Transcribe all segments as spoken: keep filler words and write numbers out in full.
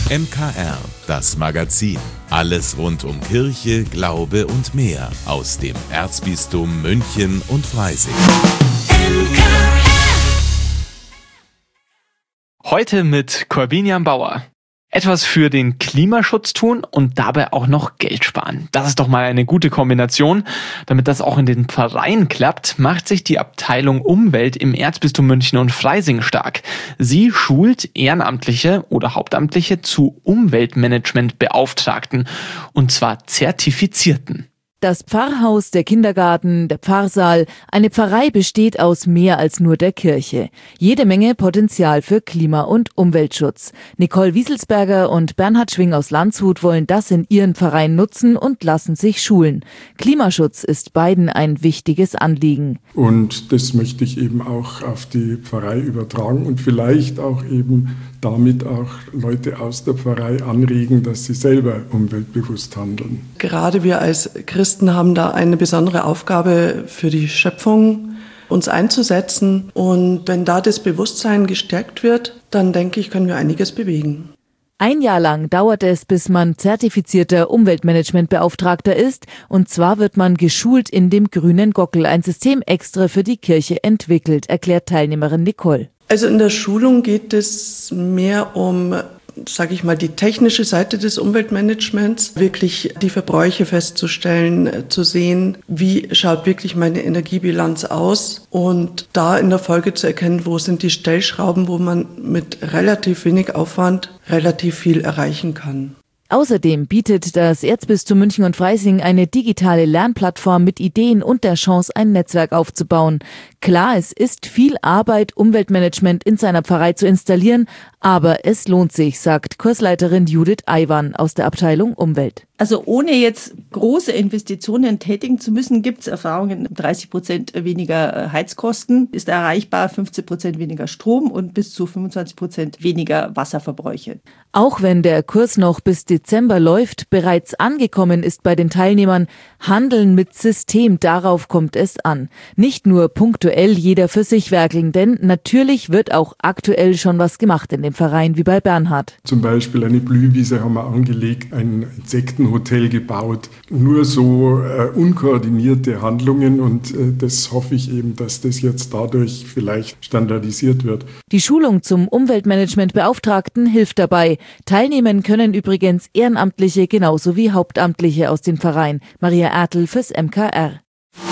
M K R, das Magazin. Alles rund um Kirche, Glaube und mehr aus dem Erzbistum München und Freising. Heute mit Corbinian Bauer. Etwas für den Klimaschutz tun und dabei auch noch Geld sparen. Das ist doch mal eine gute Kombination. Damit das auch in den Pfarreien klappt, macht sich die Abteilung Umwelt im Erzbistum München und Freising stark. Sie schult Ehrenamtliche oder Hauptamtliche zu Umweltmanagementbeauftragten, und zwar Zertifizierten. Das Pfarrhaus, der Kindergarten, der Pfarrsaal, eine Pfarrei besteht aus mehr als nur der Kirche. Jede Menge Potenzial für Klima- und Umweltschutz. Nicole Wieselsberger und Bernhard Schwing aus Landshut wollen das in ihren Pfarreien nutzen und lassen sich schulen. Klimaschutz ist beiden ein wichtiges Anliegen. Und das möchte ich eben auch auf die Pfarrei übertragen und vielleicht auch eben damit auch Leute aus der Pfarrei anregen, dass sie selber umweltbewusst handeln. Gerade wir als Christen haben da eine besondere Aufgabe für die Schöpfung, uns einzusetzen. Und wenn da das Bewusstsein gestärkt wird, dann denke ich, können wir einiges bewegen. Ein Jahr lang dauert es, bis man zertifizierter Umweltmanagementbeauftragter ist. Und zwar wird man geschult in dem grünen Gockel, ein System extra für die Kirche entwickelt, erklärt Teilnehmerin Nicole. Also in der Schulung geht es mehr um, sage ich mal, die technische Seite des Umweltmanagements, wirklich die Verbräuche festzustellen, zu sehen, wie schaut wirklich meine Energiebilanz aus und da in der Folge zu erkennen, wo sind die Stellschrauben, wo man mit relativ wenig Aufwand relativ viel erreichen kann. Außerdem bietet das Erzbistum München und Freising eine digitale Lernplattform mit Ideen und der Chance, ein Netzwerk aufzubauen. Klar, es ist viel Arbeit, Umweltmanagement in seiner Pfarrei zu installieren, aber es lohnt sich, sagt Kursleiterin Judith Aiwan aus der Abteilung Umwelt. Also ohne jetzt große Investitionen tätigen zu müssen, gibt es Erfahrungen, dreißig Prozent weniger Heizkosten ist erreichbar, fünfzehn Prozent weniger Strom und bis zu fünfundzwanzig Prozent weniger Wasserverbräuche. Auch wenn der Kurs noch bis Dezember läuft, bereits angekommen ist bei den Teilnehmern, Handeln mit System, darauf kommt es an. Nicht nur punktuell jeder für sich werkeln, denn natürlich wird auch aktuell schon was gemacht in dem Verein wie bei Bernhard. Zum Beispiel eine Blühwiese haben wir angelegt, ein Insektenhotel gebaut. Nur so äh, unkoordinierte Handlungen und äh, das hoffe ich eben, dass das jetzt dadurch vielleicht standardisiert wird. Die Schulung zum Umweltmanagementbeauftragten hilft dabei. Teilnehmen können übrigens Ehrenamtliche genauso wie Hauptamtliche aus den Pfarreien. Maria Ertl fürs M K R.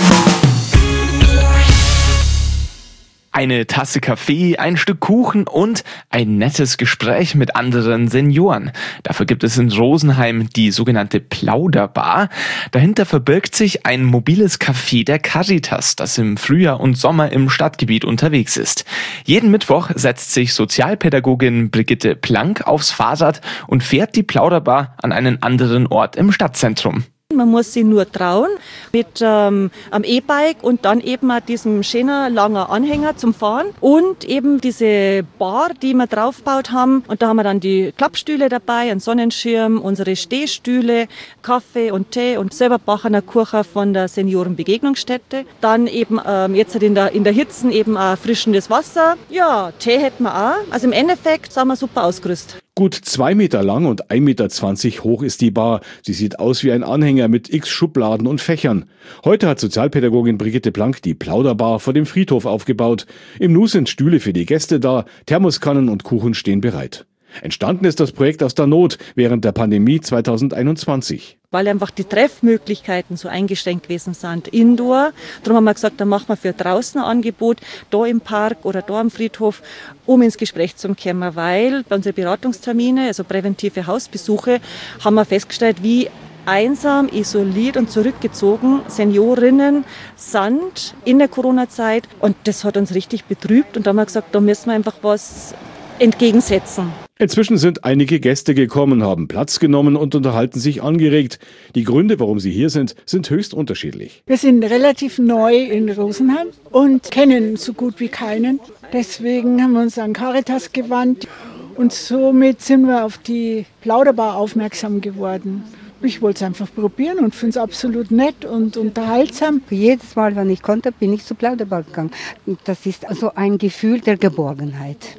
Eine Tasse Kaffee, ein Stück Kuchen und ein nettes Gespräch mit anderen Senioren. Dafür gibt es in Rosenheim die sogenannte Plauderbar. Dahinter verbirgt sich ein mobiles Café der Caritas, das im Frühjahr und Sommer im Stadtgebiet unterwegs ist. Jeden Mittwoch setzt sich Sozialpädagogin Brigitte Plank aufs Fahrrad und fährt die Plauderbar an einen anderen Ort im Stadtzentrum. Man muss sich nur trauen mit ähm, am E-Bike und dann eben auch diesem schönen langen Anhänger zum Fahren und eben diese Bar, die wir draufgebaut haben. Und da haben wir dann die Klappstühle dabei, einen Sonnenschirm, unsere Stehstühle, Kaffee und Tee und selber Bachener Kuchen von der Seniorenbegegnungsstätte. Dann eben ähm, jetzt in der, in der Hitze eben auch frischendes Wasser. Ja, Tee hätten wir auch. Also im Endeffekt sind wir super ausgerüstet. Gut zwei Meter lang und ein Meter zwanzig hoch ist die Bar. Sie sieht aus wie ein Anhänger mit x Schubladen und Fächern. Heute hat Sozialpädagogin Brigitte Plank die Plauderbar vor dem Friedhof aufgebaut. Im Nu sind Stühle für die Gäste da, Thermoskannen und Kuchen stehen bereit. Entstanden ist das Projekt aus der Not während der Pandemie zweitausendeinundzwanzig. Weil einfach die Treffmöglichkeiten so eingeschränkt gewesen sind, indoor. Darum haben wir gesagt, dann machen wir für draußen ein Angebot, da im Park oder da am Friedhof, um ins Gespräch zu kommen, weil bei unseren Beratungstermine, also präventive Hausbesuche, haben wir festgestellt, wie einsam, isoliert und zurückgezogen Seniorinnen sind in der Corona-Zeit. Und das hat uns richtig betrübt und da haben wir gesagt, da müssen wir einfach was entgegensetzen. Inzwischen sind einige Gäste gekommen, haben Platz genommen und unterhalten sich angeregt. Die Gründe, warum sie hier sind, sind höchst unterschiedlich. Wir sind relativ neu in Rosenheim und kennen so gut wie keinen. Deswegen haben wir uns an Caritas gewandt und somit sind wir auf die Plauderbar aufmerksam geworden. Ich wollte es einfach probieren und finde es absolut nett und unterhaltsam. Jedes Mal, wenn ich konnte, bin ich zur Plauderbar gegangen. Das ist also ein Gefühl der Geborgenheit.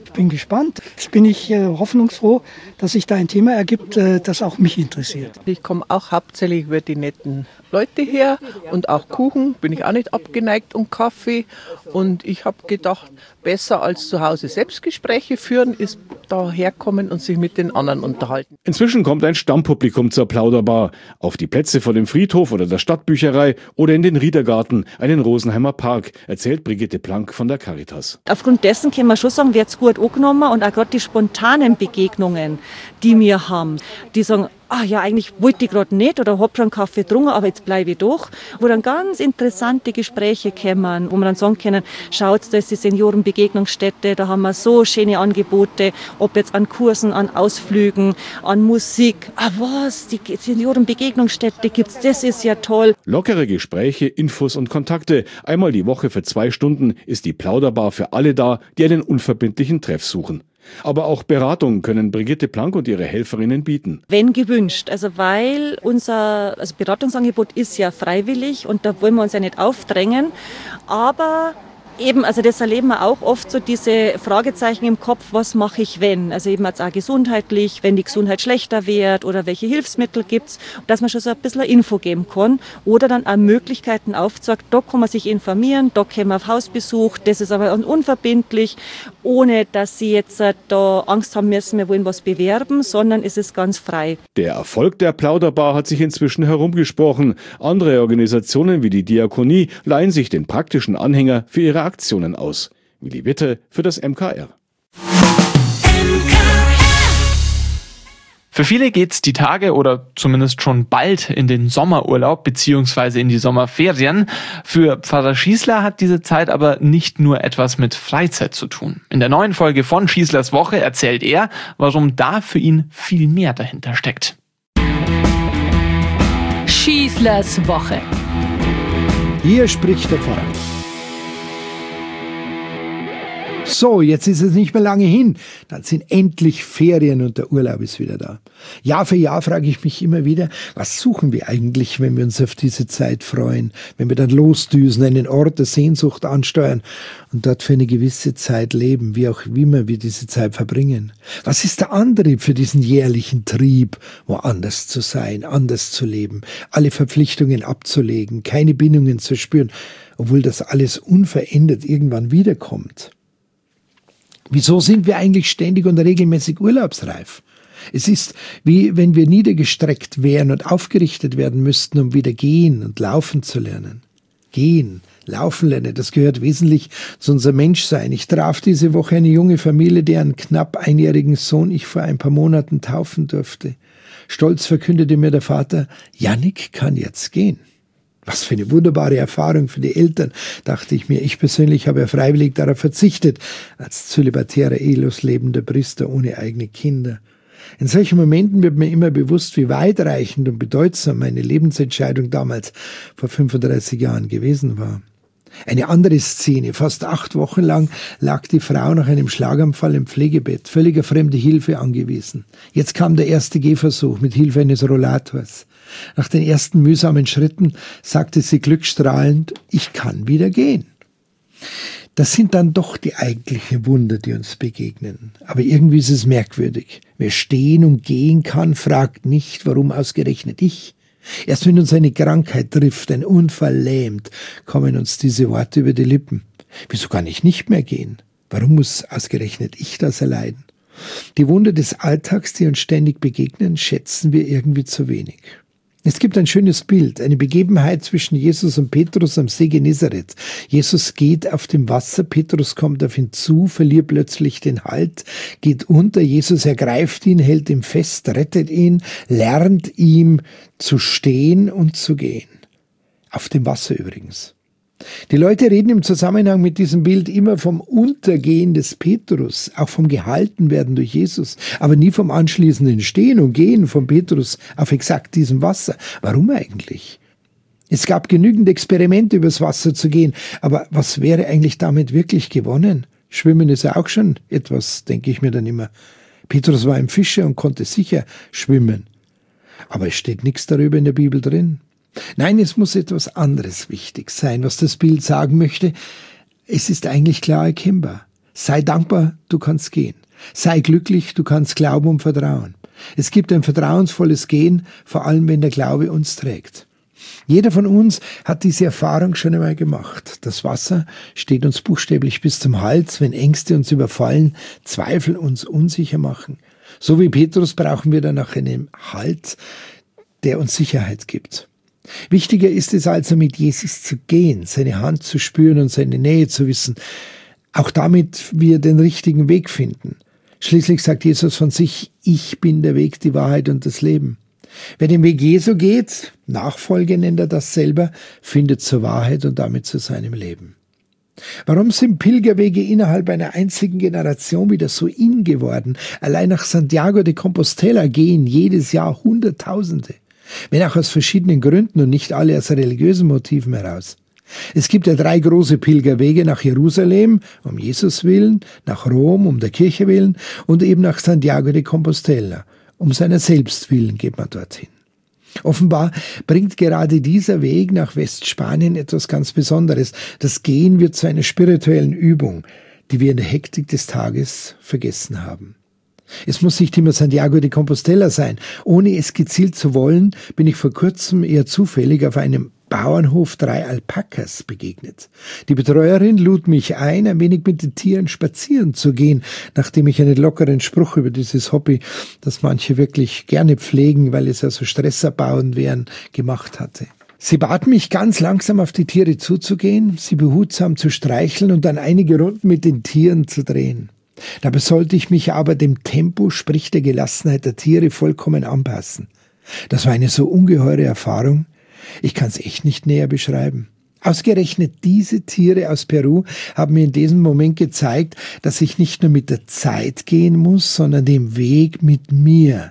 Ich bin gespannt. Jetzt bin ich äh, hoffnungsfroh, dass sich da ein Thema ergibt, äh, das auch mich interessiert. Ich komme auch hauptsächlich über die netten Leute her und auch Kuchen, bin ich auch nicht abgeneigt, und Kaffee. Und ich habe gedacht, besser als zu Hause Selbstgespräche führen, ist da herkommen und sich mit den anderen unterhalten. Inzwischen kommt ein Stammpublikum zur Plauderbar. Auf die Plätze vor dem Friedhof oder der Stadtbücherei oder in den Riedergarten, einen Rosenheimer Park, erzählt Brigitte Plank von der Caritas. Aufgrund dessen können wir schon sagen, wird es gut angenommen, und auch gerade die spontanen Begegnungen, die wir haben, die sagen, ah ja, eigentlich wollte ich gerade nicht oder hab schon einen Kaffee getrunken, aber jetzt bleibe ich doch. Wo dann ganz interessante Gespräche kommen, wo wir dann sagen können, schaut, da ist die Seniorenbegegnungsstätte, da haben wir so schöne Angebote, ob jetzt an Kursen, an Ausflügen, an Musik. Ah was, die Seniorenbegegnungsstätte gibt's, das ist ja toll. Lockere Gespräche, Infos und Kontakte. Einmal die Woche für zwei Stunden ist die Plauderbar für alle da, die einen unverbindlichen Treff suchen. Aber auch Beratungen können Brigitte Plank und ihre Helferinnen bieten. Wenn gewünscht, also weil unser also Beratungsangebot ist ja freiwillig und da wollen wir uns ja nicht aufdrängen, aber eben, also das erleben wir auch oft, so diese Fragezeichen im Kopf, was mache ich wenn? Also eben jetzt auch gesundheitlich, wenn die Gesundheit schlechter wird oder welche Hilfsmittel gibt's, dass man schon so ein bisschen eine Info geben kann oder dann auch Möglichkeiten aufzeigt, da kann man sich informieren, da können wir auf Hausbesuch, das ist aber unverbindlich, ohne dass sie jetzt da Angst haben müssen, wir wollen was bewerben, sondern es ist ganz frei. Der Erfolg der Plauderbar hat sich inzwischen herumgesprochen. Andere Organisationen wie die Diakonie leihen sich den praktischen Anhänger für ihre Aktionen aus. Willi Witte für das M K R. Für viele geht's die Tage oder zumindest schon bald in den Sommerurlaub bzw. in die Sommerferien. Für Pfarrer Schießler hat diese Zeit aber nicht nur etwas mit Freizeit zu tun. In der neuen Folge von Schießlers Woche erzählt er, warum da für ihn viel mehr dahinter steckt. Schießlers Woche. Hier spricht der Pfarrer. So, jetzt ist es nicht mehr lange hin. Dann sind endlich Ferien und der Urlaub ist wieder da. Jahr für Jahr frage ich mich immer wieder, was suchen wir eigentlich, wenn wir uns auf diese Zeit freuen? Wenn wir dann losdüsen, einen Ort der Sehnsucht ansteuern und dort für eine gewisse Zeit leben, wie auch immer wir diese Zeit verbringen. Was ist der Antrieb für diesen jährlichen Trieb, woanders zu sein, anders zu leben, alle Verpflichtungen abzulegen, keine Bindungen zu spüren, obwohl das alles unverändert irgendwann wiederkommt? Wieso sind wir eigentlich ständig und regelmäßig urlaubsreif? Es ist, wie wenn wir niedergestreckt wären und aufgerichtet werden müssten, um wieder gehen und laufen zu lernen. Gehen, laufen lernen, das gehört wesentlich zu unserem Menschsein. Ich traf diese Woche eine junge Familie, deren knapp einjährigen Sohn ich vor ein paar Monaten taufen durfte. Stolz verkündete mir der Vater, Jannik kann jetzt gehen. Was für eine wunderbare Erfahrung für die Eltern, dachte ich mir. Ich persönlich habe ja freiwillig darauf verzichtet, als zölibatärer, ehelos lebender Priester ohne eigene Kinder. In solchen Momenten wird mir immer bewusst, wie weitreichend und bedeutsam meine Lebensentscheidung damals vor fünfunddreißig Jahren gewesen war. Eine andere Szene. Fast acht Wochen lang lag die Frau nach einem Schlaganfall im Pflegebett, völliger fremde Hilfe angewiesen. Jetzt kam der erste Gehversuch mit Hilfe eines Rollators. Nach den ersten mühsamen Schritten sagte sie glückstrahlend, ich kann wieder gehen. Das sind dann doch die eigentlichen Wunder, die uns begegnen. Aber irgendwie ist es merkwürdig. Wer stehen und gehen kann, fragt nicht, warum ausgerechnet ich. Erst wenn uns eine Krankheit trifft, ein Unfall lähmt, kommen uns diese Worte über die Lippen. Wieso kann ich nicht mehr gehen? Warum muss ausgerechnet ich das erleiden? Die Wunder des Alltags, die uns ständig begegnen, schätzen wir irgendwie zu wenig. Es gibt ein schönes Bild, eine Begebenheit zwischen Jesus und Petrus am See Genezareth. Jesus geht auf dem Wasser, Petrus kommt auf ihn zu, verliert plötzlich den Halt, geht unter, Jesus ergreift ihn, hält ihn fest, rettet ihn, lernt ihm zu stehen und zu gehen. Auf dem Wasser übrigens. Die Leute reden im Zusammenhang mit diesem Bild immer vom Untergehen des Petrus, auch vom Gehaltenwerden durch Jesus, aber nie vom anschließenden Stehen und Gehen von Petrus auf exakt diesem Wasser. Warum eigentlich? Es gab genügend Experimente, übers Wasser zu gehen, aber was wäre eigentlich damit wirklich gewonnen? Schwimmen ist ja auch schon etwas, denke ich mir dann immer. Petrus war ein Fischer und konnte sicher schwimmen, aber es steht nichts darüber in der Bibel drin. Nein, es muss etwas anderes wichtig sein, was das Bild sagen möchte. Es ist eigentlich klar erkennbar. Sei dankbar, du kannst gehen. Sei glücklich, du kannst glauben und vertrauen. Es gibt ein vertrauensvolles Gehen, vor allem wenn der Glaube uns trägt. Jeder von uns hat diese Erfahrung schon einmal gemacht. Das Wasser steht uns buchstäblich bis zum Hals, wenn Ängste uns überfallen, Zweifel uns unsicher machen. So wie Petrus brauchen wir dann nach einem Halt, der uns Sicherheit gibt. Wichtiger ist es also, mit Jesus zu gehen, seine Hand zu spüren und seine Nähe zu wissen, auch damit wir den richtigen Weg finden. Schließlich sagt Jesus von sich, ich bin der Weg, die Wahrheit und das Leben. Wer den Weg Jesu geht, Nachfolge nennt er das selber, findet zur Wahrheit und damit zu seinem Leben. Warum sind Pilgerwege innerhalb einer einzigen Generation wieder so in geworden? Allein nach Santiago de Compostela gehen jedes Jahr Hunderttausende. Wenn auch aus verschiedenen Gründen und nicht alle aus religiösen Motiven heraus. Es gibt ja drei große Pilgerwege nach Jerusalem, um Jesus willen, nach Rom, um der Kirche willen und eben nach Santiago de Compostela. Um seiner selbst willen geht man dorthin. Offenbar bringt gerade dieser Weg nach Westspanien etwas ganz Besonderes. Das Gehen wird zu einer spirituellen Übung, die wir in der Hektik des Tages vergessen haben. Es muss nicht immer Santiago de Compostela sein. Ohne es gezielt zu wollen, bin ich vor kurzem eher zufällig auf einem Bauernhof drei Alpakas begegnet. Die Betreuerin lud mich ein, ein wenig mit den Tieren spazieren zu gehen, nachdem ich einen lockeren Spruch über dieses Hobby, das manche wirklich gerne pflegen, weil es ja so stressabbauend wären, gemacht hatte. Sie bat mich, ganz langsam auf die Tiere zuzugehen, sie behutsam zu streicheln und dann einige Runden mit den Tieren zu drehen. Dabei sollte ich mich aber dem Tempo, sprich der Gelassenheit der Tiere, vollkommen anpassen. Das war eine so ungeheure Erfahrung, ich kann es echt nicht näher beschreiben. Ausgerechnet diese Tiere aus Peru haben mir in diesem Moment gezeigt, dass ich nicht nur mit der Zeit gehen muss, sondern den Weg mit mir.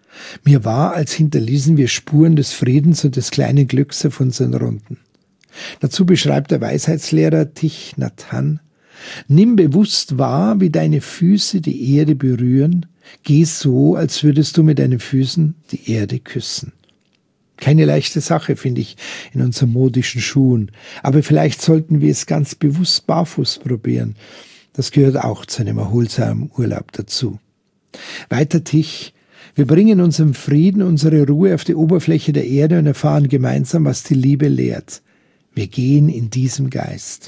Mir war, als hinterließen wir Spuren des Friedens und des kleinen Glücks auf unseren Runden. Dazu beschreibt der Weisheitslehrer Thich Nhat Hanh: Nimm bewusst wahr, wie deine Füße die Erde berühren. Geh so, als würdest du mit deinen Füßen die Erde küssen. Keine leichte Sache, finde ich, in unseren modischen Schuhen. Aber vielleicht sollten wir es ganz bewusst barfuß probieren. Das gehört auch zu einem erholsamen Urlaub dazu. Weiter Thich: Wir bringen unseren Frieden, unsere Ruhe auf die Oberfläche der Erde und erfahren gemeinsam, was die Liebe lehrt. Wir gehen in diesem Geist.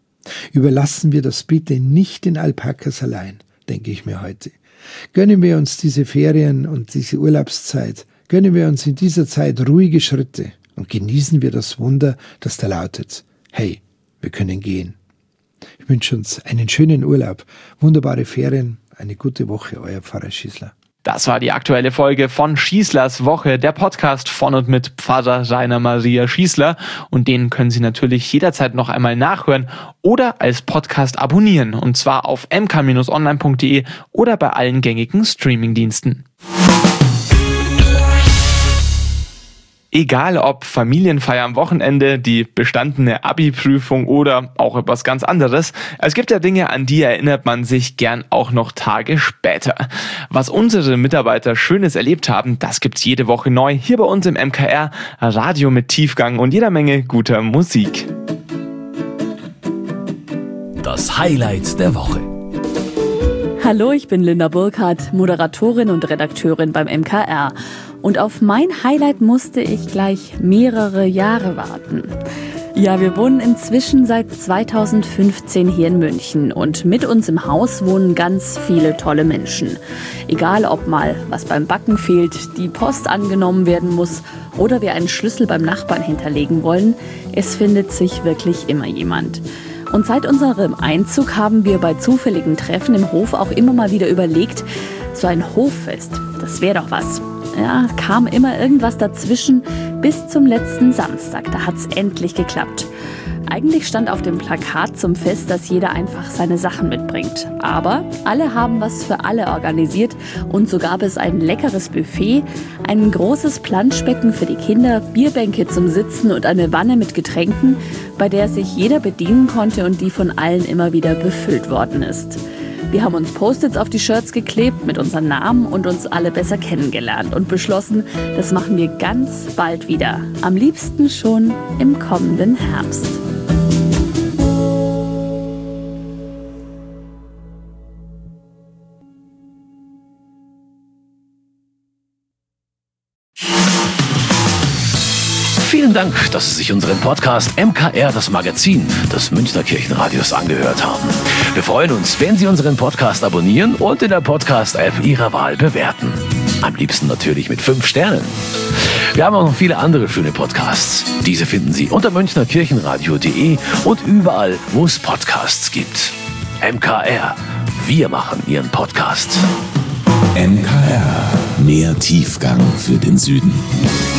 Überlassen wir das bitte nicht den Alpakas allein, denke ich mir heute. Gönnen wir uns diese Ferien und diese Urlaubszeit. Gönnen wir uns in dieser Zeit ruhige Schritte und genießen wir das Wunder, das da lautet: Hey, wir können gehen. Ich wünsche uns einen schönen Urlaub, wunderbare Ferien, eine gute Woche, euer Pfarrer Schießler. Das war die aktuelle Folge von Schießlers Woche, der Podcast von und mit Pfarrer Rainer Maria Schießler. Und den können Sie natürlich jederzeit noch einmal nachhören oder als Podcast abonnieren. Und zwar auf m k Bindestrich online punkt de oder bei allen gängigen Streamingdiensten. Egal ob Familienfeier am Wochenende, die bestandene Abi-Prüfung oder auch etwas ganz anderes, es gibt ja Dinge, an die erinnert man sich gern auch noch Tage später. Was unsere Mitarbeiter Schönes erlebt haben, das gibt's jede Woche neu hier bei uns im M K R, Radio mit Tiefgang und jeder Menge guter Musik. Das Highlight der Woche. Hallo, ich bin Linda Burkhardt, Moderatorin und Redakteurin beim M K R. Und auf mein Highlight musste ich gleich mehrere Jahre warten. Ja, wir wohnen inzwischen seit zweitausendfünfzehn hier in München und mit uns im Haus wohnen ganz viele tolle Menschen. Egal, ob mal was beim Backen fehlt, die Post angenommen werden muss oder wir einen Schlüssel beim Nachbarn hinterlegen wollen, es findet sich wirklich immer jemand. Und seit unserem Einzug haben wir bei zufälligen Treffen im Hof auch immer mal wieder überlegt, so ein Hoffest, das wäre doch was. Ja, kam immer irgendwas dazwischen bis zum letzten Samstag. Da hat's endlich geklappt. Eigentlich stand auf dem Plakat zum Fest, dass jeder einfach seine Sachen mitbringt. Aber alle haben was für alle organisiert und so gab es ein leckeres Buffet, ein großes Planschbecken für die Kinder, Bierbänke zum Sitzen und eine Wanne mit Getränken, bei der sich jeder bedienen konnte und die von allen immer wieder befüllt worden ist. Wir haben uns Post-its auf die Shirts geklebt mit unseren Namen und uns alle besser kennengelernt und beschlossen, das machen wir ganz bald wieder. Am liebsten schon im kommenden Herbst. Vielen Dank, dass Sie sich unseren Podcast M K R, das Magazin des Münchner Kirchenradios, angehört haben. Wir freuen uns, wenn Sie unseren Podcast abonnieren und in der Podcast-App Ihrer Wahl bewerten. Am liebsten natürlich mit fünf Sternen. Wir haben auch noch viele andere schöne Podcasts. Diese finden Sie unter münchner kirchenradio punkt de und überall, wo es Podcasts gibt. M K R, wir machen Ihren Podcast. M K R, mehr Tiefgang für den Süden.